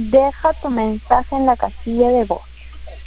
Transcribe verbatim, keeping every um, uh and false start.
deja tu mensaje en la casilla de voz.